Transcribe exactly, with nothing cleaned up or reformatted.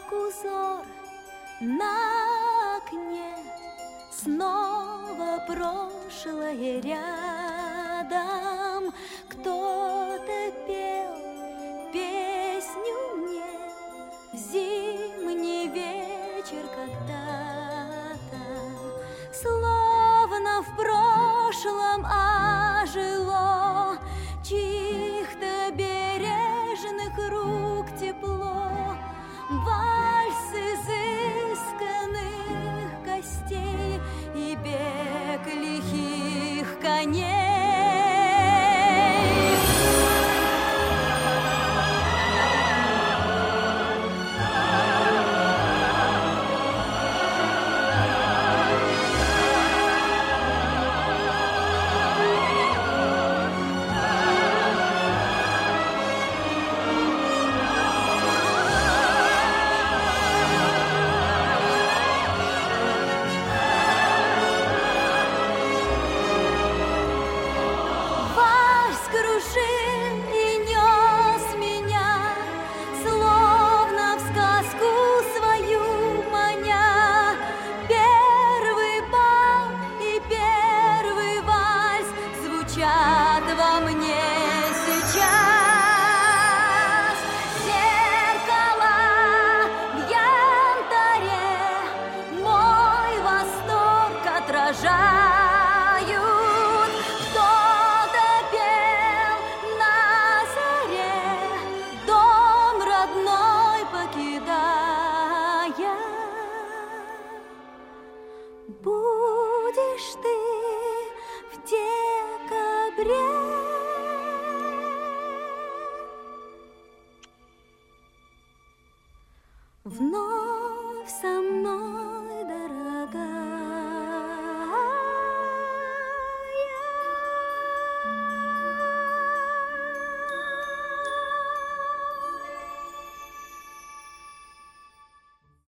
как узор на окне, снова прошлое рядом. Кто-то пел песню мне в зимний вечер когда-то, словно в прошлом ожило чьих-то бережных рук тепло. Вальс изысканных гостей и бег лихих коней. Во мне сейчас зеркала в янтаре мой восторг отражают. Кто-то пел на заре, дом родной покидая. Будешь ты в декабре вновь со мной.